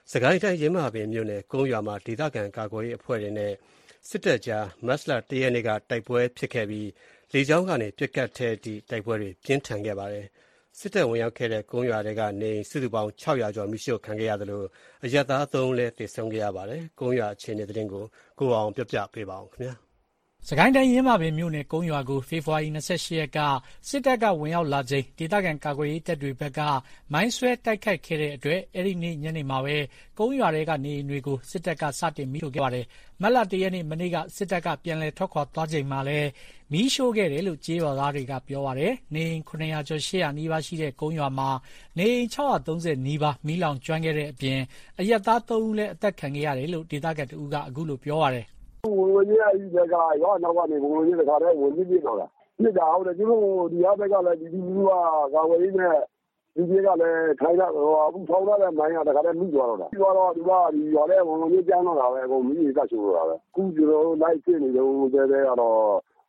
စကိုင်းတိုင်းယင်းမာပင်မြို့နယ်ကုန်းရွာမှာဒေသခံကာကွယ်ရေးအဖွဲ့တွေနဲ့စစ်တပ်ကြားမတ်လ ၁ ရက်နေ့ကတိုက်ပွဲဖြစ်ခဲ့ပြီးလေကြောင်းကနေပစ်ခတ်တဲ့အထိတိုက်ပွဲတွေပြင်းထန်ခဲ့ပါတယ်။စစ်တပ်ဝင်ရောက်ခဲ့တဲ့ကုန်းရွာထဲကနေအိမ်စုစုပေါင်း 600 ကျော်မီးရှို့ခံခဲ့ရသလိုအရပ်သား 3 ဦးလည်းသေဆုံးခဲ့ရပါတယ်။ကုန်းရွာအခြေအနေသတင်းကိုကိုအောင်ပြောပြပေးပါမယ်။စကိုင်းတိုင်းယင်းမာပင်မြို့နယ်ကုန်းရွာကိုဖေဖော်ဝါရီ 28 ရက်ကစစ်တပ်ကဝင်ရောက်လာချိန်ဒေသခံကာကွယ်ရေးတပ်တွေဘက်ကမိုင်းဆွဲတိုက်ခိုက်ခဲ့တဲ့အတွက်အဲ့ဒီနေ့ညနေမှာပဲကုန်းရွာထဲကနေအိမ်တွေကိုစစ်တပ်ကစတင်မီးရှို့ခဲ့ပါတယ်။မတ်လ 1 ရက်နေ့မနေ့ကစစ်တပ်ကပြန်လည်ထွက်ခွာသွားချိန်မှာလည်းမီးရှို့ခဲ့တယ်လို့ကျေးရွာသားတွေကပြောပါတယ်။နေအိမ် 700 ကျော် 800 နီးပါးရှိတဲ့ကုန်းရွာမှာနေအိမ် 630 နီးပါးမီးလောင်ကျွမ်းခဲ့တဲ့အပြင်အရပ်သား 3 ဦးလည်းအသက်ခံခဲ့ရတယ်လို့ဒေသခံတဦးကအခုလိုပြောပါတယ်။ဝင်ကြီးအဲ့ဒီဘက်ကရွာနောက်ကနေဝင်ကြီးတခါတည်းဝင်ကြီးပြတော့တာပြစ်တာဟုတ်တယ်သူတို့ဒီဟာဘက်ကလည်းဒီလူကကာဝေးနဲ့ဒီကြီးကလည်းထိုင်တာအခုထောင်းထားတဲ့မိုင်းကတခါတည်းမိသွားတော့တာပြီးတော့သူကဒီရွာထဲဝင်ကြီးကျန်းတော့တာပဲအကုန်မိကြီးကရှိုးတော့တာပဲအခုကျွန်တော်တို့လိုက်ဖြစ်နေတော့တဲကတော့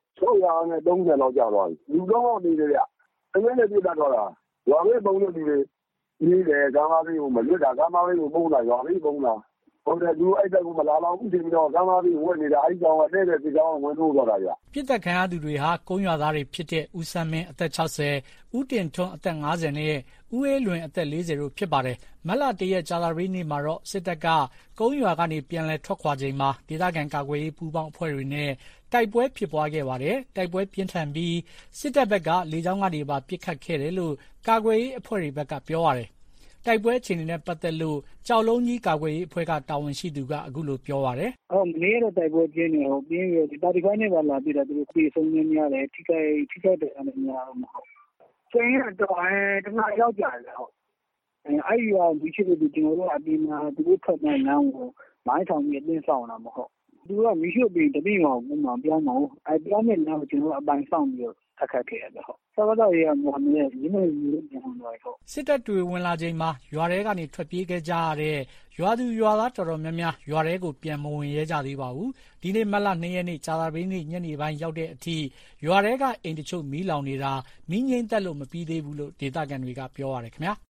630လောက်ကြာသွားပြီလူတော့နေတယ်ဗျအင်းနဲ့ပြစ်တတ်တော့တာရွာလေးပုံလို့ဒီနေတယ်ကားမလေးကိုမလွတ်တာကားမလေးကိုပုံးတာရွာလေးပုံးတာဟုတ်တယ်သူအဲ့တက်ကိုမလာတော့ဘူးဒီတော့ကားမလေးဝင်နေတာအဲ့ကြောင်ကတဲ့ဒီကြောင်ဝင်လို့တော့တာဗျပြစ်တက်ခံရသူတွေဟာကုန်းရွာသားတွေဖြစ်တဲ့ဦးစမ်းမင်းအသက် 60ဦးတင်ထွန်းအသက် 50နဲ့ဦးအေးလွင်အသက် 40တို့ဖြစ်ပါတယ်။မတ်လ 1 ရက်ကြာသပတေးနေ့မှာတော့စစ်တပ်ကကုန်းရွာကနေပြန်လည်ထွက်ခွာချိန်မှာဒေသခံကာကွယ်ရေးပူးပေါင်းအဖွဲ့တွေနဲ့တိုက်ပွဲဖြစ်ပွားခဲ့ပါတယ်။တိုက်ပွဲပြင်းထန်ပြီးစစ်တပ်ဘက်ကလေကြောင်းကနေပါပစ်ခတ်ခဲ့တယ်လို့ကာကွယ်ရေးအဖွဲ့တွေဘက်ကပြောပါတယ်။တိုက်ပွဲအခြေအနေနဲ့ပတ်သက်လို့ကြောက်လုံးကြီးကာကွယ်ရေးအဖွဲ့ကတာဝန်ရှိသူကအခုလိုပြောပါတယ်။မနေ့ကတော့တိုက်ပွဲပြင်းနေပြင်းပြီးဒီပါတီဖိုင်းနဲ့ပါလာပြီးတော့သူတို့ပြေဆုံးနေများတယ်ထိခိုက်တယ်အနေများတော့မဟုတ်။ကျင်းတော့တနားရောက်ကြတယ်ဟုတ်။အဲ့ဒီကဒီချစ်တွေကျွန်တော်တို့အပြင်မှာသူတို့ထွက်တဲ့လမ်းကိုမိုင်းထောင်ပြီးအတင်းဆောင်တာမဟုတ်။သူကမီးရှို့ပြီးတပိမောင်ကမှပြောင်းမအောင်အဲ့ပြောင်းတဲ့လမ်းကိုကျွန်တော်အပိုင်ဆောင်ပြီးအခက်ခဲရတယ်ဟုတ်။စကားတော့ရမှာမလဲရင်းနေပြန်တော့ဟုတ်။စစ်တပ်တွေဝင်လာချိန်မှာရွာထဲကနေထွက်ပြေးခဲ့ကြရတဲ့ရွာသူရွာသားတော်တော်များများရွာထဲကိုပြန်မဝင်ရဲကြသေးပါဘူး။ဒီနေ့မတ်လ 2 ရက်နေ့ကြာသပတေးနေ့ညနေပိုင်းရောက်တဲ့အထိရွာထဲကအိမ်တချို့မီးလောင်နေတာမီးငြိမ်းသက်လို့မပြီးသေးဘူးလို့ဒေသခံတွေကပြောရတယ်ခင်ဗျာ။